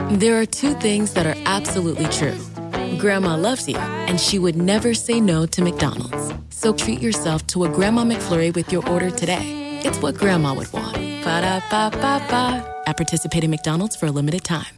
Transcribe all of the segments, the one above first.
There are two things that are absolutely true. Grandma loves you, and she would never say no to McDonald's. So treat yourself to a Grandma McFlurry with your order today. It's what Grandma would want. Ba-da-ba-ba-ba. At participating McDonald's for a limited time.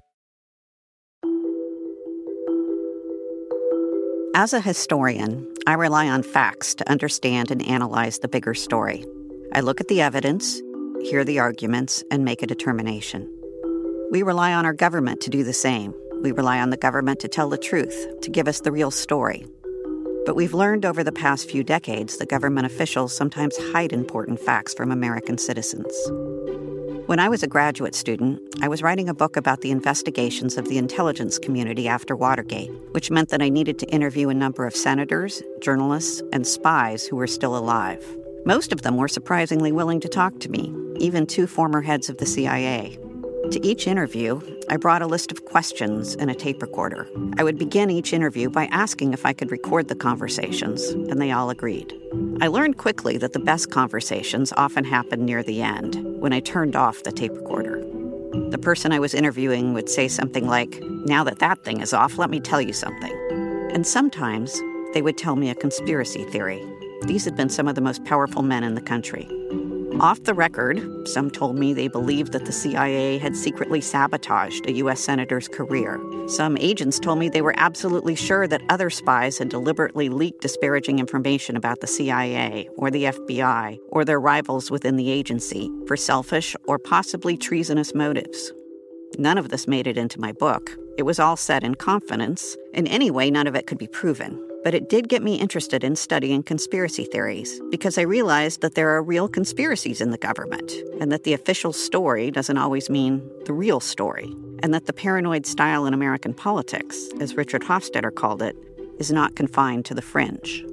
As a historian, I rely on facts to understand and analyze the bigger story. I look at the evidence, hear the arguments, and make a determination. We rely on our government to do the same. We rely on the government to tell the truth, to give us the real story. But we've learned over the past few decades that government officials sometimes hide important facts from American citizens. When I was a graduate student, I was writing a book about the investigations of the intelligence community after Watergate, which meant that I needed to interview a number of senators, journalists, and spies who were still alive. Most of them were surprisingly willing to talk to me, even two former heads of the CIA. To each interview, I brought a list of questions and a tape recorder. I would begin each interview by asking if I could record the conversations, and they all agreed. I learned quickly that the best conversations often happened near the end, when I turned off the tape recorder. The person I was interviewing would say something like, "Now that that thing is off, let me tell you something." And sometimes they would tell me a conspiracy theory. These had been some of the most powerful men in the country. Off the record, some told me they believed that the CIA had secretly sabotaged a U.S. senator's career. Some agents told me they were absolutely sure that other spies had deliberately leaked disparaging information about the CIA or the FBI or their rivals within the agency for selfish or possibly treasonous motives. None of this made it into my book. It was all said in confidence, and anyway, none of it could be proven. But it did get me interested in studying conspiracy theories because I realized that there are real conspiracies in the government and that the official story doesn't always mean the real story, and that the paranoid style in American politics, as Richard Hofstadter called it, is not confined to the fringe.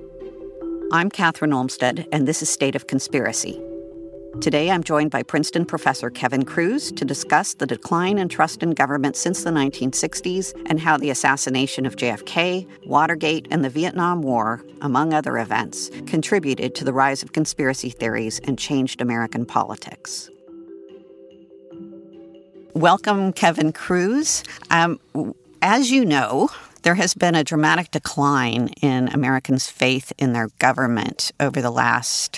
I'm Catherine Olmsted, and this is State of Conspiracy. Today, I'm joined by Princeton professor Kevin Kruse to discuss the decline in trust in government since the 1960s and how the assassination of JFK, Watergate, and the Vietnam War, among other events, contributed to the rise of conspiracy theories and changed American politics. Welcome, Kevin Kruse. As you know, there has been a dramatic decline in Americans' faith in their government over the last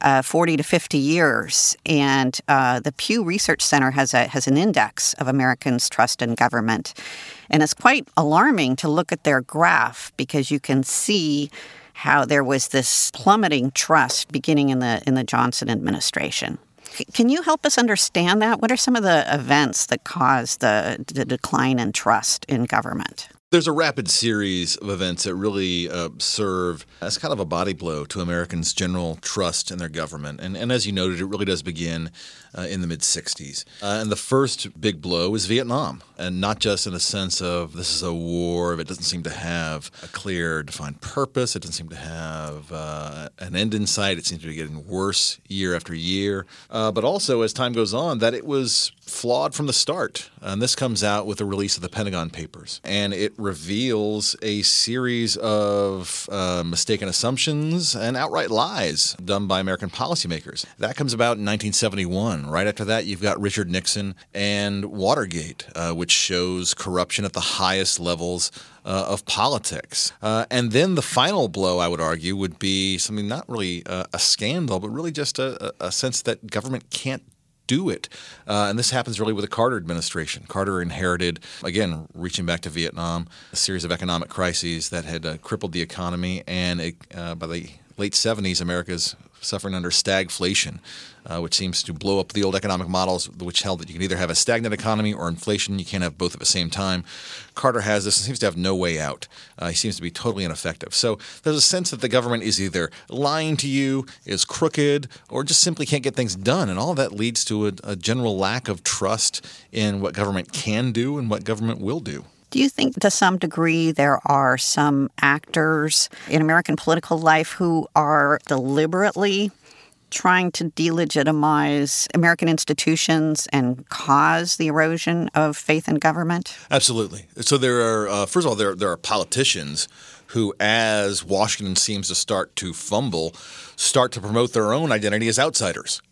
40 to 50 years. And the Pew Research Center has an index of Americans' trust in government. And it's quite alarming to look at their graph because you can see how there was this plummeting trust beginning in the Johnson administration. Can you help us understand that? What are some of the events that caused the decline in trust in government? There's a rapid series of events that really serve as kind of a body blow to Americans' general trust in their government. And as you noted, it really does begin in the mid-'60s. And the first big blow is Vietnam, and not just in the sense of this is a war that doesn't seem to have a clear, defined purpose. It doesn't seem to have an end in sight. It seems to be getting worse year after year. But also, as time goes on, that it was flawed from the start. And this comes out with the release of the Pentagon Papers. And it reveals a series of mistaken assumptions and outright lies done by American policymakers. That comes about in 1971. Right after that, you've got Richard Nixon and Watergate, which shows corruption at the highest levels of politics. And then the final blow, I would argue, would be something not really a scandal, but really just a sense that government can't do it. And this happens really with the Carter administration. Carter inherited, again, reaching back to Vietnam, a series of economic crises that had crippled the economy. And by the late 70s, America's suffering under stagflation, which seems to blow up the old economic models, which held that you can either have a stagnant economy or inflation. You can't have both at the same time. Carter has this and seems to have no way out. He seems to be totally ineffective. So there's a sense that the government is either lying to you, is crooked, or just simply can't get things done. And all of that leads to a general lack of trust in what government can do and what government will do. Do you think to some degree there are some actors in American political life who are deliberately trying to delegitimize American institutions and cause the erosion of faith in government? Absolutely. So there are, first of all, there are politicians who, as Washington seems to start to fumble, start to promote their own identity as outsiders.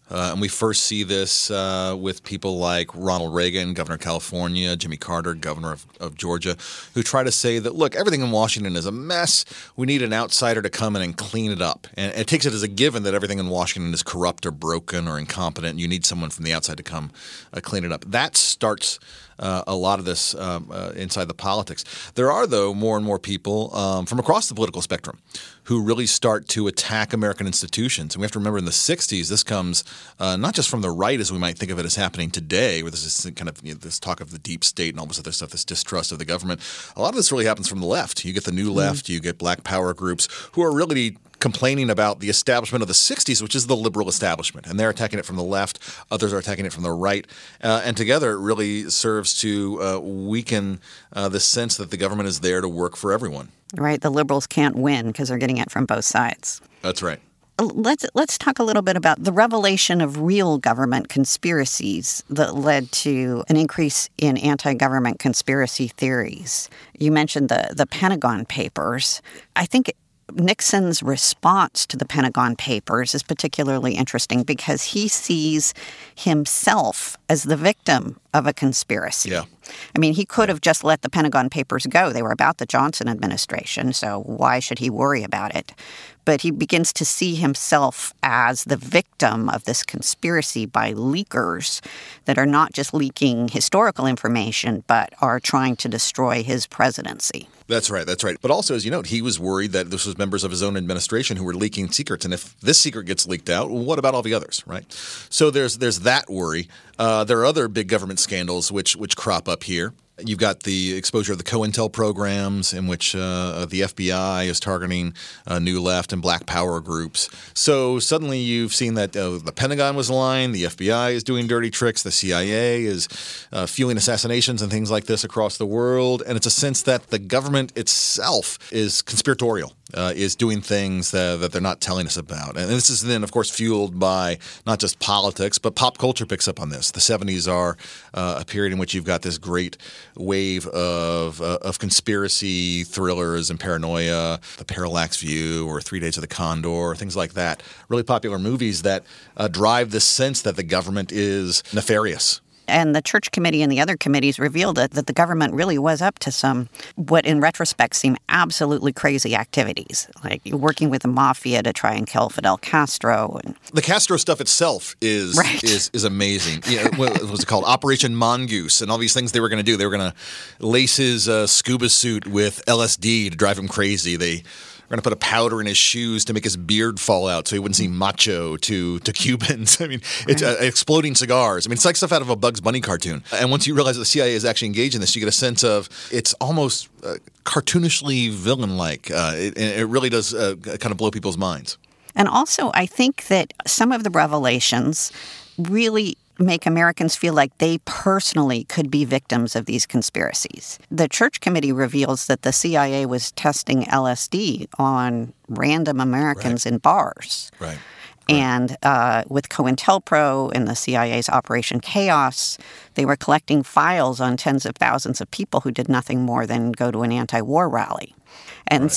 And we first see this with people like Ronald Reagan, governor of California, Jimmy Carter, governor of Georgia, who try to say that, look, everything in Washington is a mess. We need an outsider to come in and clean it up. And it takes it as a given that everything in Washington is corrupt or broken or incompetent. You need someone from the outside to come clean it up. That starts a lot of this inside the politics. There are, though, more and more people from across the political spectrum who really start to attack American institutions. And we have to remember in the 60s, this comes not just from the right as we might think of it as happening today, where there's this kind of this talk of the deep state and all this other stuff, this distrust of the government. A lot of this really happens from the left. You get the new left, you get black power groups who are really complaining about the establishment of the 60s, which is the liberal establishment. And they're attacking it from the left. Others are attacking it from the right. And together it really serves to weaken the sense that the government is there to work for everyone. Right. The liberals can't win because they're getting it from both sides. That's right. Let's talk a little bit about the revelation of real government conspiracies that led to an increase in anti-government conspiracy theories. You mentioned the Pentagon Papers. I think Nixon's response to the Pentagon Papers is particularly interesting because he sees himself as the victim of a conspiracy. Yeah. I mean, he could have just let the Pentagon Papers go. They were about the Johnson administration, so why should he worry about it? But he begins to see himself as the victim of this conspiracy by leakers that are not just leaking historical information, but are trying to destroy his presidency. That's right. That's right. But also, as you note, he was worried that this was members of his own administration who were leaking secrets. And if this secret gets leaked out, well, what about all the others, right? So there's that worry. There are other big government scandals which crop up here. You've got the exposure of the COINTEL programs in which the FBI is targeting New Left and Black Power groups. So suddenly you've seen that the Pentagon was lying, the FBI is doing dirty tricks, the CIA is fueling assassinations and things like this across the world. And it's a sense that the government itself is conspiratorial. Is doing things that they're not telling us about. And this is then, of course, fueled by not just politics, but pop culture picks up on this. The 70s are a period in which you've got this great wave of conspiracy thrillers and paranoia, The Parallax View or 3 Days of the Condor, things like that. Really popular movies that drive this sense that the government is nefarious. And the Church Committee and the other committees revealed that the government really was up to some, what in retrospect seem absolutely crazy activities, like working with the mafia to try and kill Fidel Castro. And the Castro stuff itself is amazing. What was it called? Operation Mongoose and all these things they were going to do. They were going to lace his scuba suit with LSD to drive him crazy. They We're going to put a powder in his shoes to make his beard fall out so he wouldn't seem macho to Cubans. I mean, it's exploding cigars. I mean, it's like stuff out of a Bugs Bunny cartoon. And once you realize that the CIA is actually engaged in this, you get a sense of it's almost cartoonishly villain-like. It really does kind of blow people's minds. And also, I think that some of the revelations really make Americans feel like they personally could be victims of these conspiracies. The Church Committee reveals that the CIA was testing LSD on random Americans in bars. Right. And with COINTELPRO and the CIA's Operation Chaos, they were collecting files on tens of thousands of people who did nothing more than go to an anti-war rally. And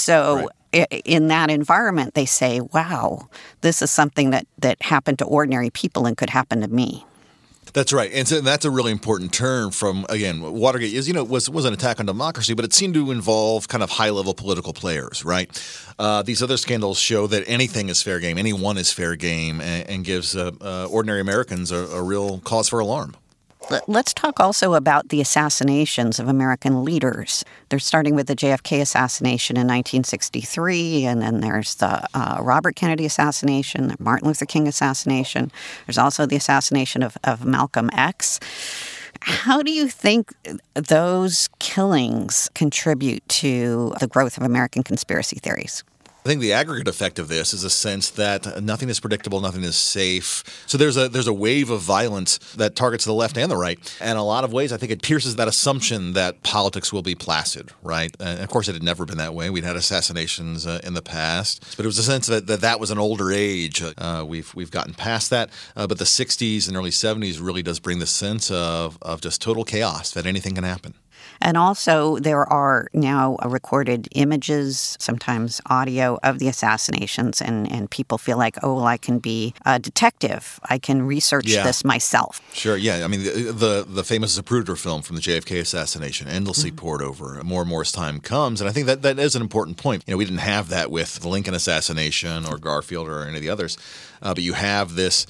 in that environment, they say, wow, this is something that happened to ordinary people and could happen to me. That's right. And so that's a really important turn from, again, Watergate was an attack on democracy, but it seemed to involve kind of high-level political players, right? These other scandals show that anything is fair game, anyone is fair game, and gives ordinary Americans a real cause for alarm. Let's talk also about the assassinations of American leaders. They're starting with the JFK assassination in 1963, and then there's the Robert Kennedy assassination, the Martin Luther King assassination. There's also the assassination of Malcolm X. How do you think those killings contribute to the growth of American conspiracy theories? I think the aggregate effect of this is a sense that nothing is predictable, nothing is safe. So there's a wave of violence that targets the left and the right. And in a lot of ways, I think it pierces that assumption that politics will be placid, right? And of course, it had never been that way. We'd had assassinations in the past. But it was a sense that was an older age. We've gotten past that. But the 60s and early 70s really does bring the sense of just total chaos, that anything can happen. And also, there are now recorded images, sometimes audio, of the assassinations, and people feel like, oh, well, I can be a detective. I can research this myself. Sure, yeah. I mean, the famous Zapruder film from the JFK assassination endlessly poured over more and more as time comes, and I think that is an important point. We didn't have that with the Lincoln assassination or Garfield or any of the others, but you have this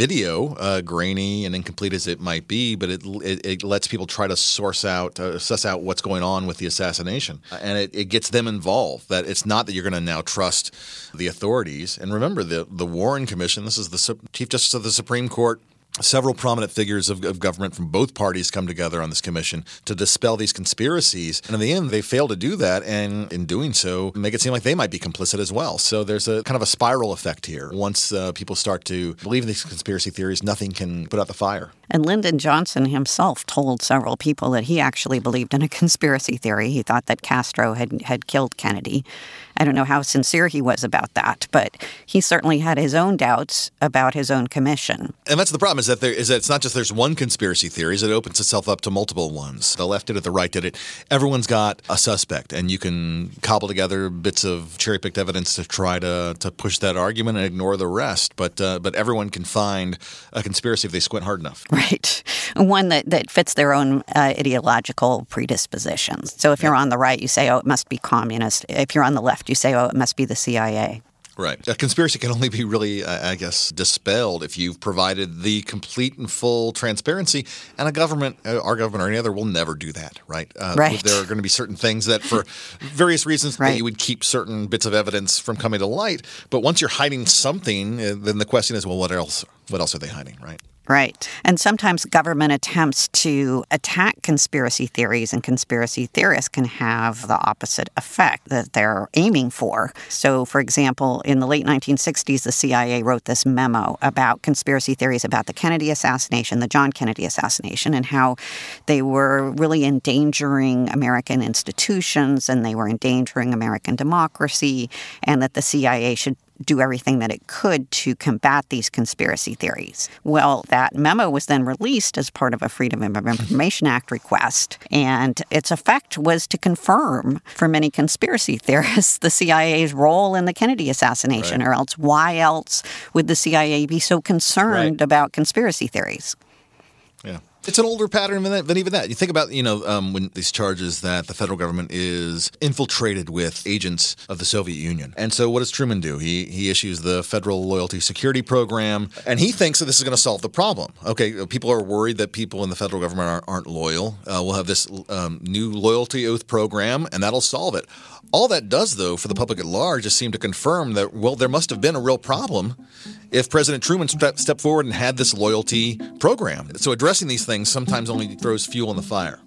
video, grainy and incomplete as it might be, but it lets people try to suss out what's going on with the assassination, and it gets them involved. That it's not that you're going to now trust the authorities. And remember, the Warren Commission. This is the Chief Justice of the Supreme Court. Several prominent figures of government from both parties come together on this commission to dispel these conspiracies. And in the end, they fail to do that, and in doing so, make it seem like they might be complicit as well. So there's a kind of a spiral effect here. Once people start to believe in these conspiracy theories, nothing can put out the fire. And Lyndon Johnson himself told several people that he actually believed in a conspiracy theory. He thought that Castro had killed Kennedy. I don't know how sincere he was about that, but he certainly had his own doubts about his own commission. And that's the problem, is that it's not just there's one conspiracy theory, it opens itself up to multiple ones. The left did it, the right did it. Everyone's got a suspect, and you can cobble together bits of cherry-picked evidence to try to push that argument and ignore the rest. But everyone can find a conspiracy if they squint hard enough. Right. One that fits their own ideological predispositions. So if you're on the right, you say, oh, it must be communist. If you're on the left, you say, oh, it must be the CIA. Right. A conspiracy can only be really, I guess, dispelled if you've provided the complete and full transparency. And a government, our government or any other, will never do that, right? Right. There are going to be certain things that, for various reasons, that you would keep certain bits of evidence from coming to light. But once you're hiding something, then the question is, well, what else? What else are they hiding, right? Right. And sometimes government attempts to attack conspiracy theories and conspiracy theorists can have the opposite effect that they're aiming for. So, for example, in the late 1960s, the CIA wrote this memo about conspiracy theories about the Kennedy assassination, the John Kennedy assassination, and how they were really endangering American institutions and they were endangering American democracy, and that the CIA should do everything that it could to combat these conspiracy theories. Well, that memo was then released as part of a Freedom of Information Act request, and its effect was to confirm for many conspiracy theorists the CIA's role in the Kennedy assassination, or else why else would the CIA be so concerned about conspiracy theories? Yeah. It's an older pattern than even that. You think about, when these charges that the federal government is infiltrated with agents of the Soviet Union. And so what does Truman do? He issues the Federal Loyalty Security Program, and he thinks that this is going to solve the problem. Okay, people are worried that people in the federal government aren't loyal. We'll have this new loyalty oath program, and that'll solve it. All that does, though, for the public at large, is seem to confirm that, well, there must have been a real problem if President Truman stepped forward and had this loyalty program. So addressing these things sometimes only throws fuel on the fire.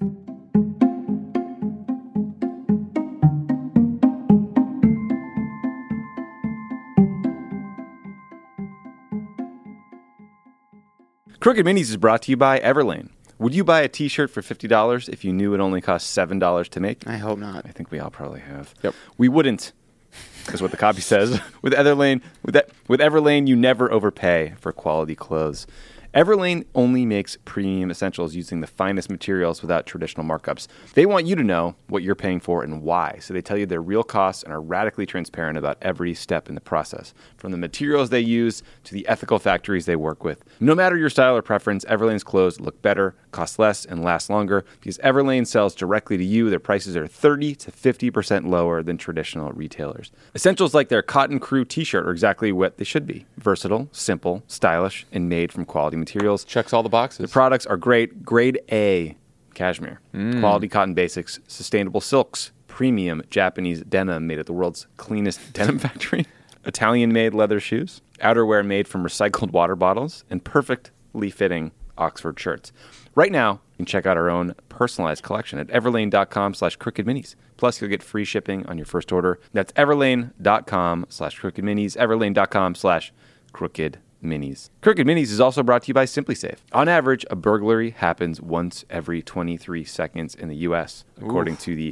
Crooked Minis is brought to you by Everlane. Would you buy a T-shirt for $50 if you knew it only cost $7 to make? I hope not. I think we all probably have. Yep. We wouldn't, is what the copy says. With Everlane, you never overpay for quality clothes. Everlane only makes premium essentials using the finest materials without traditional markups. They want you to know what you're paying for and why, so they tell you their real costs and are radically transparent about every step in the process, from the materials they use to the ethical factories they work with. No matter your style or preference, Everlane's clothes look better, cost less, and last longer. Because Everlane sells directly to you, their prices are 30 to 50% lower than traditional retailers. Essentials like their Cotton Crew t-shirt are exactly what they should be. Versatile, simple, stylish, and made from quality materials. Checks all the boxes. The products are great. Grade A cashmere, quality cotton basics, sustainable silks, premium Japanese denim made at the world's cleanest denim factory, Italian-made leather shoes, outerwear made from recycled water bottles, and perfectly fitting Oxford shirts. Right now, you can check out our own personalized collection at everlane.com/crookedminis. Plus, you'll get free shipping on your first order. That's everlane.com/crookedminis, everlane.com/crookedminis. Crooked Minis is also brought to you by SimpliSafe. On average, a burglary happens once every 23 seconds in the U.S., according to the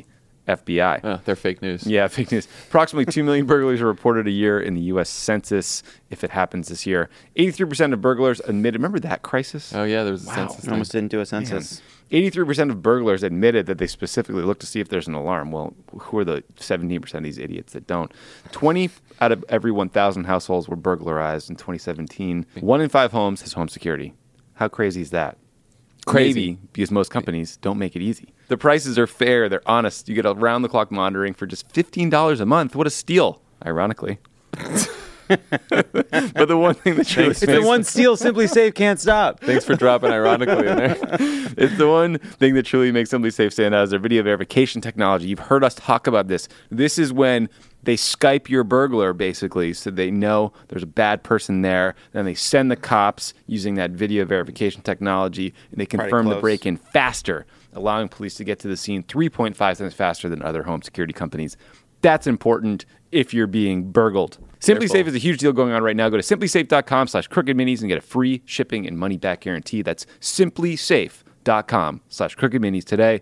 FBI. Oh, they're fake news. Yeah, fake news. Approximately 2 million burglaries are reported a year in the U.S. Census, if it happens this year. 83% of burglars admitted. Remember that crisis? Oh, yeah, there was a census. We almost didn't do a census. 83% of burglars admitted that they specifically look to see if there's an alarm. Well, who are the 17% of these idiots that don't? 20 out of every 1,000 households were burglarized in 2017. 1 in 5 homes has home security. How crazy is that? Crazy. Maybe because most companies don't make it easy. The prices are fair. They're honest. You get around-the-clock monitoring for just $15 a month. What a steal, ironically. But the one thing that truly It's the one steal Simply Safe can't stop. Thanks for dropping ironically in there. It's the one thing that truly makes Simply Safe stand out is their video verification technology. You've heard us talk about this. This is when they Skype your burglar, basically, so they know there's a bad person there. Then they send the cops using that video verification technology, and they confirm the break-in faster, allowing police to get to the scene 3.5 times faster than other home security companies. That's important if you're being burgled. Simply Safe is a huge deal going on right now. Go to simplysafe.com/crookedminis and get a free shipping and money-back guarantee. That's simplysafe.com/crookedminis today.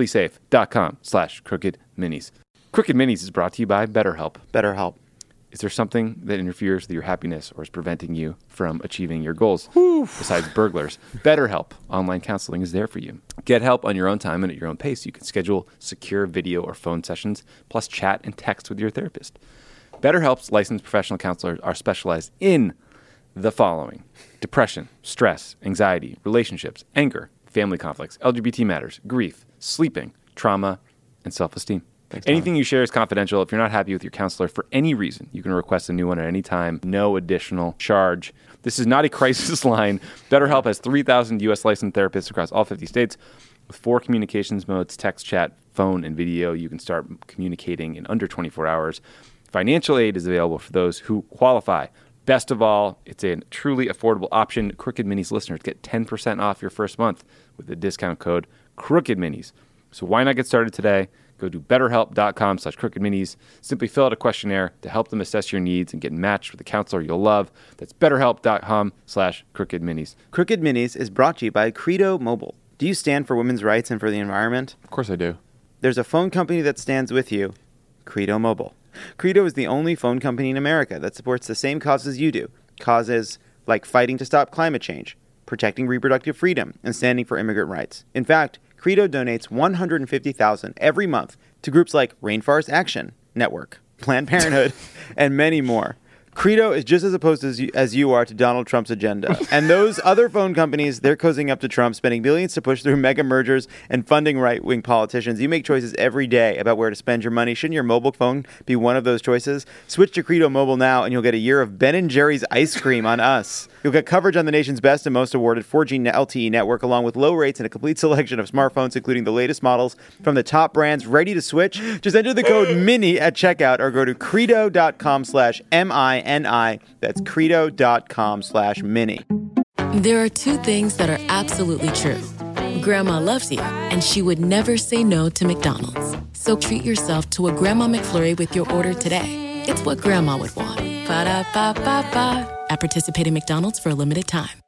simplysafe.com/crookedminis. Crooked Minis is brought to you by BetterHelp. BetterHelp. Is there something that interferes with your happiness or is preventing you from achieving your goals besides burglars? BetterHelp online counseling is there for you. Get help on your own time and at your own pace. You can schedule secure video or phone sessions, plus chat and text with your therapist. BetterHelp's licensed professional counselors are specialized in the following: depression, stress, anxiety, relationships, anger, family conflicts, LGBT matters, grief, sleeping, trauma, and self-esteem. Anything you share is confidential. If you're not happy with your counselor for any reason, you can request a new one at any time. No additional charge. This is not a crisis line. BetterHelp has 3,000 U.S. licensed therapists across all 50 states with 4 communications modes: text, chat, phone, and video. You can start communicating in under 24 hours. Financial aid is available for those who qualify. Best of all, it's a truly affordable option. Crooked Minis listeners get 10% off your first month with the discount code CrookedMinis. So why not get started today? Go to betterhelp.com/crookedminis. Simply fill out a questionnaire to help them assess your needs and get matched with a counselor you'll love. That's betterhelp.com/crookedminis. Crooked Minis is brought to you by Credo Mobile. Do you stand for women's rights and for the environment? Of course I do. There's a phone company that stands with you, Credo Mobile. Credo is the only phone company in America that supports the same causes you do. Causes like fighting to stop climate change, protecting reproductive freedom, and standing for immigrant rights. In fact, Credo donates $150,000 every month to groups like Rainforest Action Network, Planned Parenthood, and many more. Credo is just as opposed as you are to Donald Trump's agenda. And those other phone companies, they're cozying up to Trump, spending billions to push through mega mergers and funding right-wing politicians. You make choices every day about where to spend your money. Shouldn't your mobile phone be one of those choices? Switch to Credo Mobile now, and you'll get a year of Ben & Jerry's ice cream on us. You'll get coverage on the nation's best and most awarded 4G LTE network, along with low rates and a complete selection of smartphones, including the latest models from the top brands. Ready to switch? Just enter the code MINI at checkout or go to credo.com/MINI. That's credo.com/mini. There are 2 things that are absolutely true. Grandma loves you, and she would never say no to McDonald's. So treat yourself to a Grandma McFlurry with your order today. It's what Grandma would want. Ba-da-ba-ba-ba. At participating McDonald's for a limited time.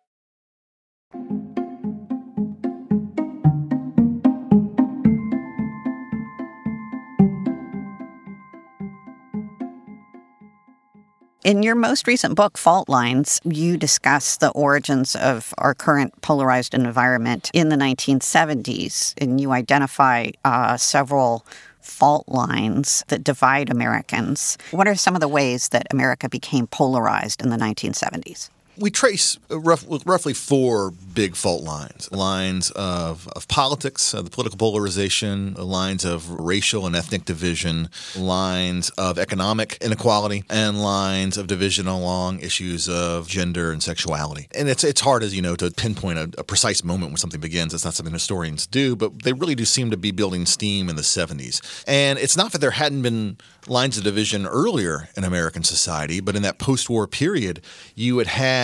In your most recent book, Fault Lines, you discuss the origins of our current polarized environment in the 1970s, and you identify several fault lines that divide Americans. What are some of the ways that America became polarized in the 1970s? We trace roughly 4 big fault lines. Lines of politics, the political polarization, lines of racial and ethnic division, lines of economic inequality, and lines of division along issues of gender and sexuality. And it's hard, as you know, to pinpoint a precise moment when something begins. It's not something historians do, but they really do seem to be building steam in the 70s. And it's not that there hadn't been lines of division earlier in American society, but in that post-war period, you had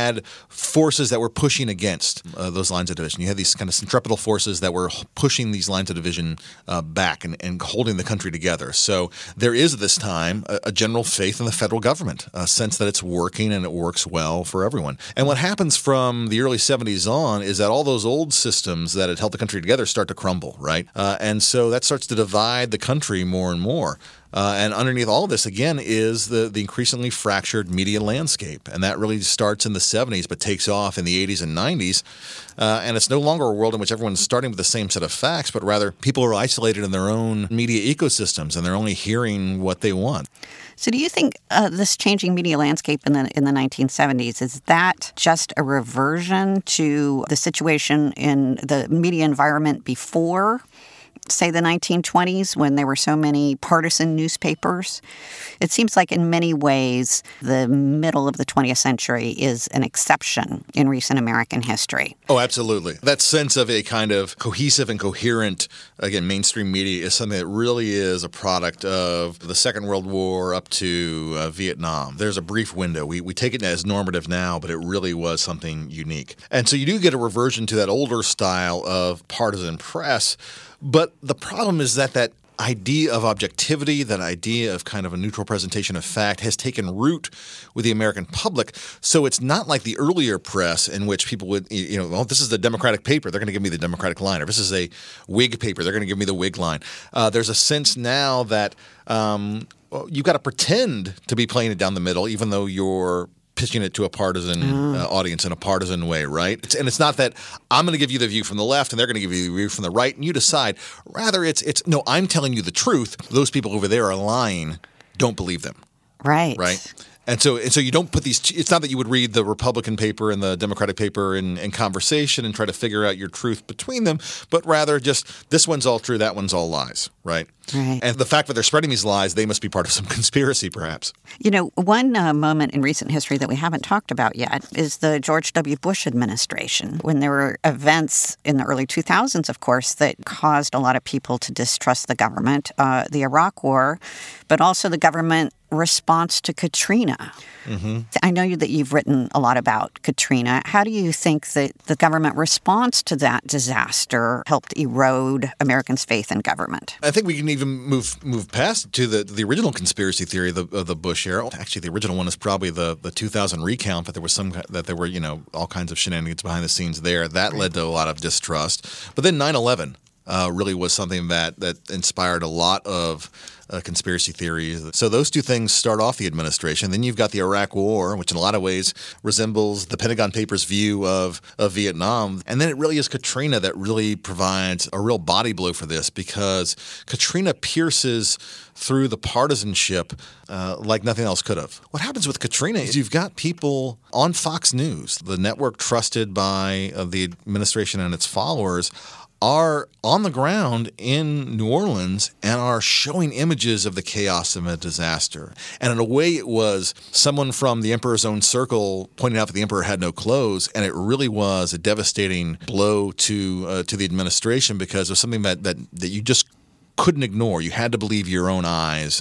had forces that were pushing against those lines of division. You had these kind of centripetal forces that were pushing these lines of division back and holding the country together. So there is this time a general faith in the federal government, a sense that it's working and it works well for everyone. And what happens from the early 70s on is that all those old systems that had held the country together start to crumble, right? And so that starts to divide the country more and more. And underneath all of this, again, is the increasingly fractured media landscape. And that really starts in the 70s but takes off in the 80s and 90s. And it's no longer a world in which everyone's starting with the same set of facts, but rather people are isolated in their own media ecosystems and they're only hearing what they want. So do you think this changing media landscape in the 1970s, is that just a reversion to the situation in the media environment before, say, the 1920s, when there were so many partisan newspapers? It seems like in many ways the middle of the 20th century is an exception in recent American history. Oh, absolutely. That sense of a kind of cohesive and coherent, again, mainstream media is something that really is a product of the Second World War up to Vietnam. There's a brief window. We take it as normative now, but it really was something unique. And so you do get a reversion to that older style of partisan press. But the problem is that idea of objectivity, that idea of kind of a neutral presentation of fact has taken root with the American public. So it's not like the earlier press in which people would, well, this is the Democratic paper, they're going to give me the Democratic line. Or this is a Whig paper, they're going to give me the Whig line. There's a sense now that you've got to pretend to be playing it down the middle, even though you're pitching it to a partisan audience in a partisan way, right? And it's not that I'm going to give you the view from the left and they're going to give you the view from the right and you decide. Rather, it's no, I'm telling you the truth. Those people over there are lying. Don't believe them. Right. Right. And so you don't put these – it's not that you would read the Republican paper and the Democratic paper in conversation and try to figure out your truth between them, but rather just this one's all true, that one's all lies, right? Right. And the fact that they're spreading these lies, they must be part of some conspiracy perhaps. One moment in recent history that we haven't talked about yet is the George W. Bush administration, when there were events in the early 2000s, of course, that caused a lot of people to distrust the government, the Iraq War, but also the government response to Katrina. Mm-hmm. I know that you've written a lot about Katrina. How do you think that the government response to that disaster helped erode Americans' faith in government? I think we can even move past to the original conspiracy theory of the Bush era. Actually, the original one is probably the 2000 recount, that there were all kinds of shenanigans behind the scenes there. That led to a lot of distrust. But then 9/11 really was something that inspired a lot of conspiracy theories. So those two things start off the administration. Then you've got the Iraq War, which in a lot of ways resembles the Pentagon Papers' view of Vietnam. And then it really is Katrina that really provides a real body blow for this, because Katrina pierces through the partisanship like nothing else could have. What happens with Katrina is you've got people on Fox News, the network trusted by the administration and its followers, are on the ground in New Orleans and are showing images of the chaos of a disaster. And in a way, it was someone from the emperor's own circle pointing out that the emperor had no clothes, and it really was a devastating blow to the administration, because it was something that you just couldn't ignore. You had to believe your own eyes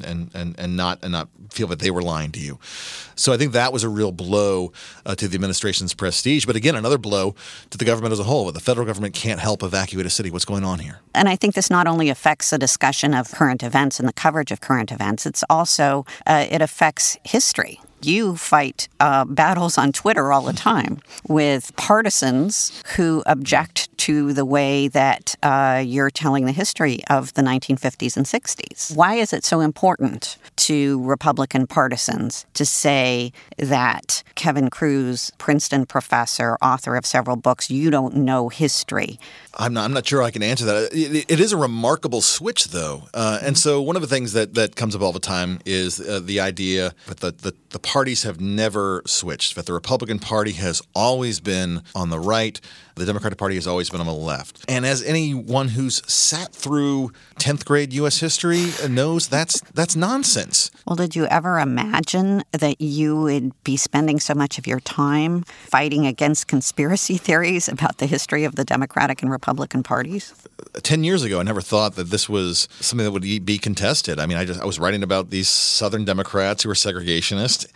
and not feel that they were lying to you. So I think that was a real blow to the administration's prestige. But again, another blow to the government as a whole. The federal government can't help evacuate a city. What's going on here? And I think this not only affects the discussion of current events and the coverage of current events, it's also it affects history. You fight battles on Twitter all the time with partisans who object to the way that you're telling the history of the 1950s and 60s. Why is it so important to Republican partisans to say that Kevin Kruse, Princeton professor, author of several books, you don't know history? I'm not sure I can answer that. It is a remarkable switch, though. And so one of the things that comes up all the time is the idea that the parties have never switched, that the Republican Party has always been on the right, the Democratic Party has always been on the left. And as anyone who's sat through 10th grade U.S. history knows, that's nonsense. Well, did you ever imagine that you would be spending so much of your time fighting against conspiracy theories about the history of the Democratic and Republican parties? 10 years ago, I never thought that this was something that would be contested. I mean, I was writing about these Southern Democrats who were segregationists,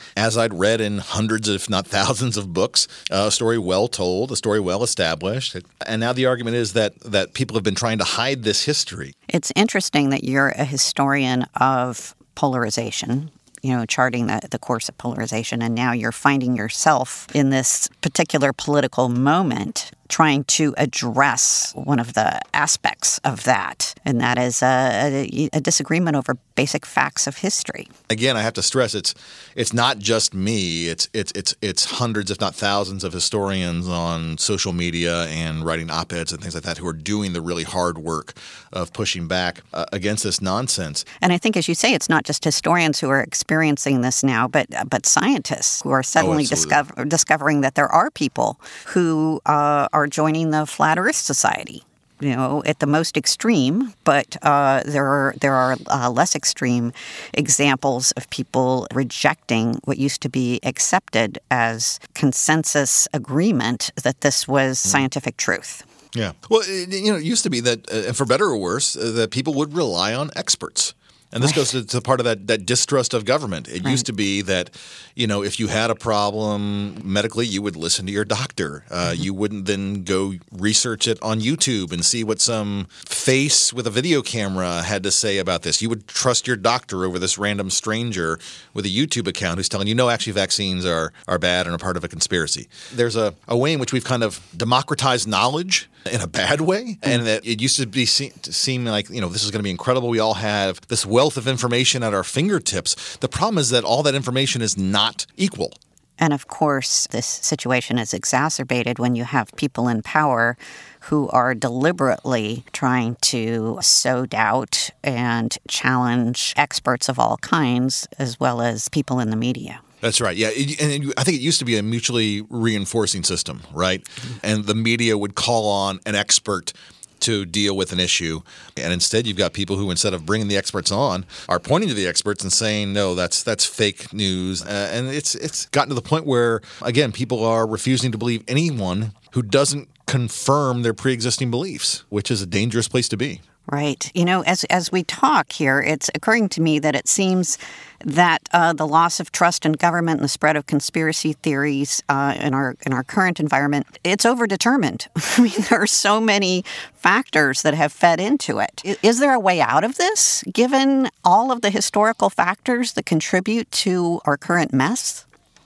as I'd read in hundreds, if not thousands of books, a story well told, a story well established. And now the argument is that people have been trying to hide this history. It's interesting that you're a historian of polarization, charting the course of polarization, and now you're finding yourself in this particular political moment trying to address one of the aspects of that, and that is a disagreement over basic facts of history. Again, I have to stress it's not just me. It's hundreds, if not thousands, of historians on social media and writing op-eds and things like that who are doing the really hard work of pushing back against this nonsense. And I think, as you say, it's not just historians who are experiencing this now, but scientists who are suddenly discovering that there are people who are joining the Flat Earth Society. At the most extreme, but there are less extreme examples of people rejecting what used to be accepted as consensus agreement that this was scientific truth. Yeah. Well, it used to be that, and for better or worse, that people would rely on experts. And this goes to part of that distrust of government. It used to be that, if you had a problem medically, you would listen to your doctor. You wouldn't then go research it on YouTube and see what some face with a video camera had to say about this. You would trust your doctor over this random stranger with a YouTube account who's telling you, no, actually vaccines are bad and are part of a conspiracy. There's a way in which we've kind of democratized knowledge in a bad way, and that it used to seem like, this is going to be incredible. We all have this wealth of information at our fingertips. The problem is that all that information is not equal. And of course, this situation is exacerbated when you have people in power who are deliberately trying to sow doubt and challenge experts of all kinds, as well as people in the media. That's right. Yeah. And I think it used to be a mutually reinforcing system, right? And the media would call on an expert to deal with an issue. And instead, you've got people who, instead of bringing the experts on, are pointing to the experts and saying, no, that's fake news. And it's gotten to the point where, again, people are refusing to believe anyone who doesn't confirm their pre-existing beliefs, which is a dangerous place to be. Right. As we talk here, it's occurring to me that it seems that the loss of trust in government and the spread of conspiracy theories in our current environment, it's overdetermined. I mean, there are so many factors that have fed into it. Is there a way out of this, given all of the historical factors that contribute to our current mess?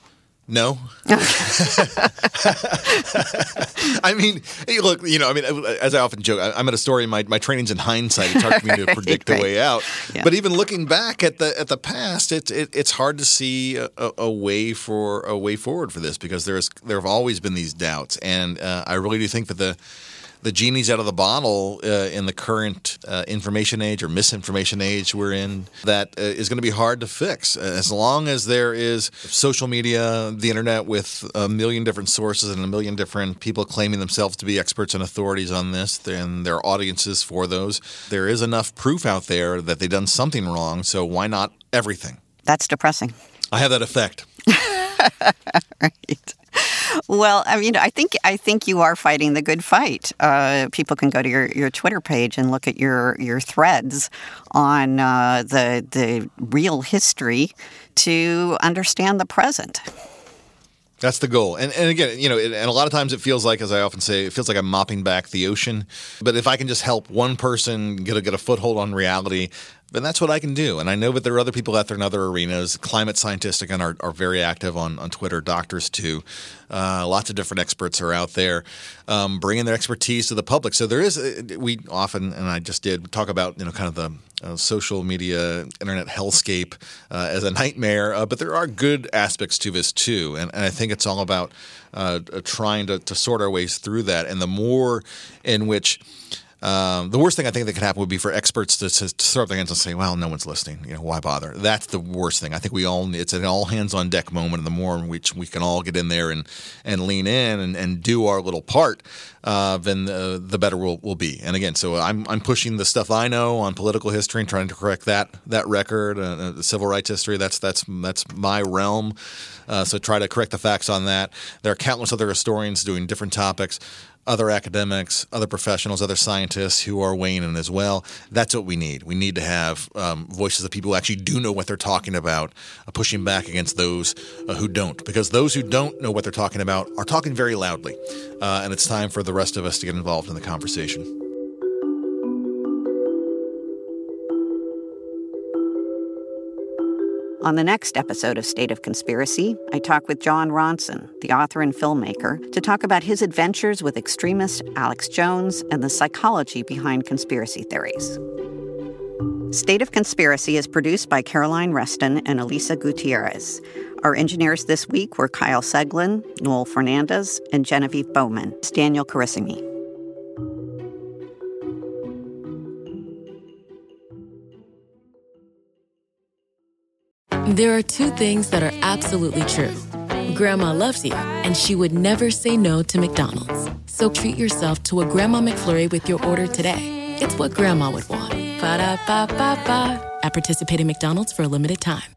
No. I mean, look, as I often joke, I'm at a story. My training's in hindsight. It's hard for me to predict the way out. Yeah. But even looking back at the past, it's hard to see a way forward for this, because there have always been these doubts, and I really do think that the genie's out of the bottle in the current information age or misinformation age we're in, that is going to be hard to fix. As long as there is social media, the internet with a million different sources and a million different people claiming themselves to be experts and authorities on this, then there are audiences for those. There is enough proof out there that they've done something wrong, so why not everything? That's depressing. I have that effect. Right. Well, I think you are fighting the good fight. People can go to your Twitter page and look at your threads on the real history to understand the present. That's the goal. And again, and a lot of times it feels like, as I often say, it feels like I'm mopping back the ocean. But if I can just help one person get a foothold on reality, then that's what I can do. And I know that there are other people out there in other arenas. Climate scientists, again, are very active on Twitter. Doctors, too. Lots of different experts are out there bringing their expertise to the public. So there is – we often, and I just did, talk about, kind of the social media, internet hellscape as a nightmare. But there are good aspects to this, too. And I think it's all about trying to sort our ways through that. And the more in which – the worst thing I think that could happen would be for experts to throw up their hands and say, well, no one's listening. Why bother? That's the worst thing. I think it's an all hands on deck moment, and the more in which we can all get in there and lean in and do our little part, then the better we'll be. And again, so I'm pushing the stuff I know on political history and trying to correct that record, the civil rights history. That's my realm. So try to correct the facts on that. There are countless other historians doing different topics. other academics, other professionals, other scientists who are weighing in as well. That's what we need. We need to have voices of people who actually do know what they're talking about, pushing back against those who don't. Because those who don't know what they're talking about are talking very loudly. And it's time for the rest of us to get involved in the conversation. On the next episode of State of Conspiracy, I talk with Jon Ronson, the author and filmmaker, to talk about his adventures with extremist Alex Jones and the psychology behind conspiracy theories. State of Conspiracy is produced by Caroline Reston and Elisa Gutierrez. Our engineers this week were Kyle Seglin, Noel Fernandez, and Genevieve Bowman. It's Daniel Carissimi. There are two things that are absolutely true. Grandma loves you, and she would never say no to McDonald's. So treat yourself to a Grandma McFlurry with your order today. It's what Grandma would want. Ba-da-ba-ba-ba. At participating McDonald's for a limited time.